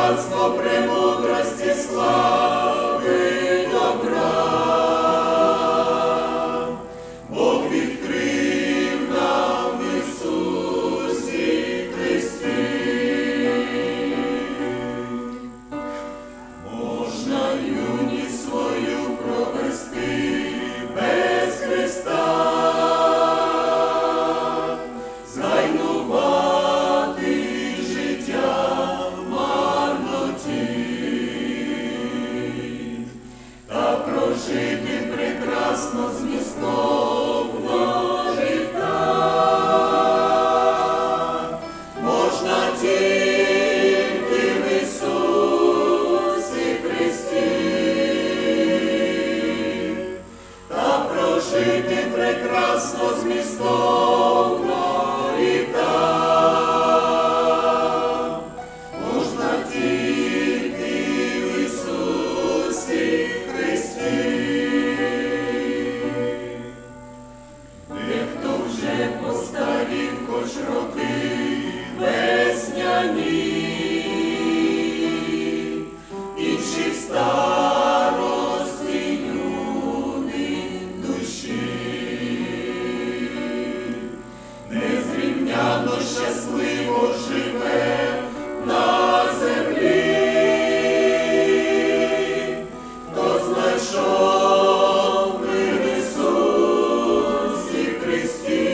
багатство премудрості, слави, добра. Бог відкрив нам в Ісусі Христі. Можна юність свою провести без Христа, згайнувати життя в марноті, та прожити прекрасно змістовно життя. Можна тільки в Ісусі Христі, та прожити прекрасно змістовно літа. Можна тільки в Ісусі Христі. Дехто вже постарів, хоч роки весняні, інші в старості юні душі. Незрівняно щасливо живе на землі, хто знайшов мир в Ісусі Христі.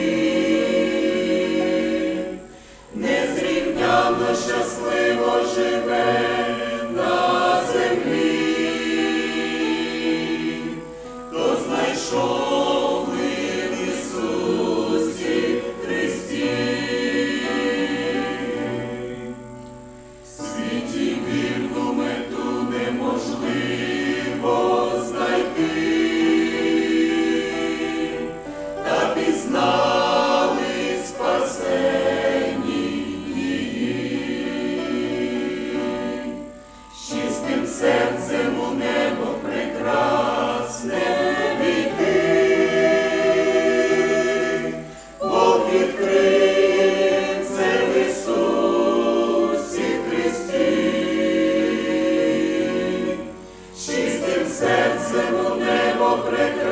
Незрівняно щасливо живе на землі, хто знайшов мир в Ісусі Христі. В світі вірну мету неможливо знайти, та пізнали спасені її. З чистим серцем у небо прекрасне війти. Бог відкрив це в Ісусі Христі. З чистим серцем у небо прекрасне